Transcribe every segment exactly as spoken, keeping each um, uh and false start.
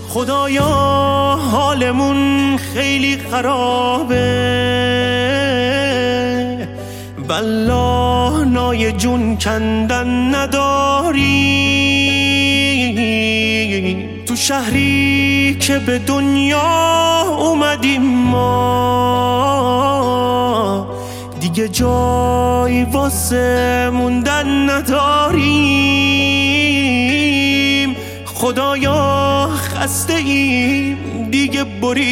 خدایا حالمون خیلی خرابه، والله نای جون کندن نداری. تو شهری که به دنیا اومدیم ما، دیگه جای واسه موندن نداریم. خدایا خسته ایم دیگه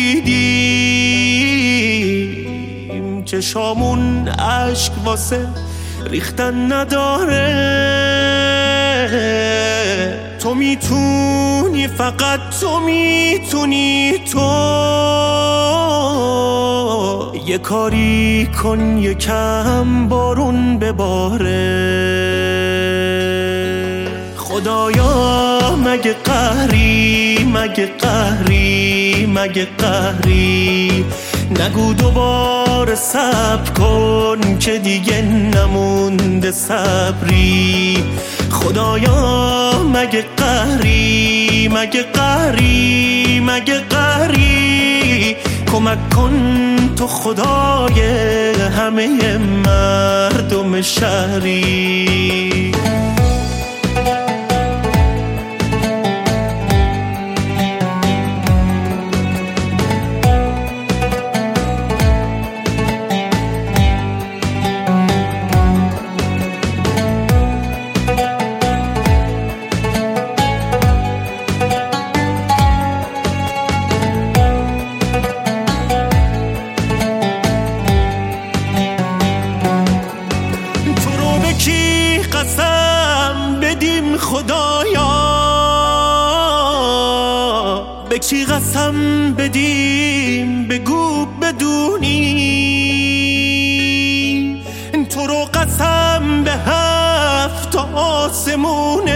بریدیم، چشامون اشک واسه ریختن نداره. تو میتونی، فقط تو میتونی، تو یه کاری کن یکم بارون بباره. خدایا مگه قهری، مگه قهری، مگه قهری، نگو دوباره صبر کن که دیگه نمونده صبری. خدایا مگه قهری، مگه قهری، مگه قهری، کمک کن تو خدای همه مردم شهری. قسم بدیم خدایا، به کی قسم بدیم بگو بدونی. تو رو قسم به هفت آسمونت،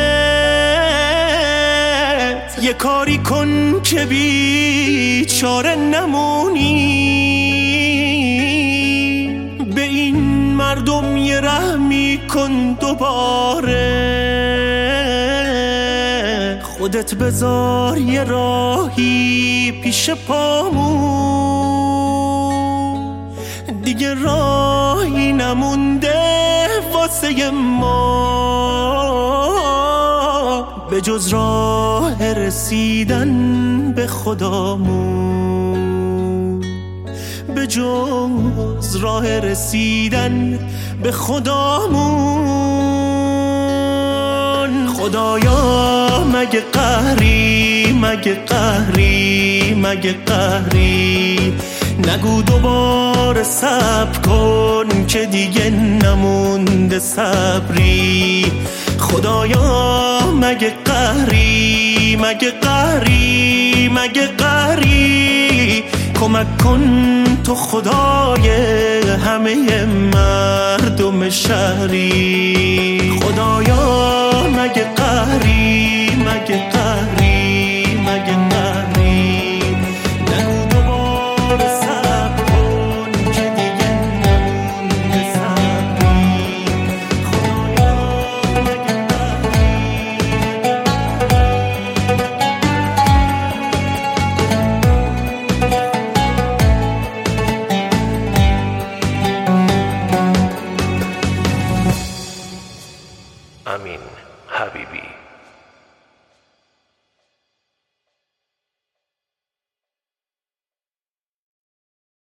یه کاری کن که بیچاره نمونی. به این مردم یه رحمی کن دوباره، خودت بذار یه راهی پیش پامون، دیگه راهی نمونده واسه ما به جز راه رسیدن به خدامون، به جز راه رسیدن به خدامون. خدایا مگه قهری، مگه قهری، مگه قهری، نگو دوباره صبر کن که دیگه نمونده صبری. خدایا مگه قهری، مگه قهری، مگه قهری، کمک کن تو خدای همه مردم شهری. خدایا مگه قهری، مگه قهری، مگه قهری، نگو دوباره صبر کن که دیگه نمونده صبری. خدایا مگه Amin Habibi.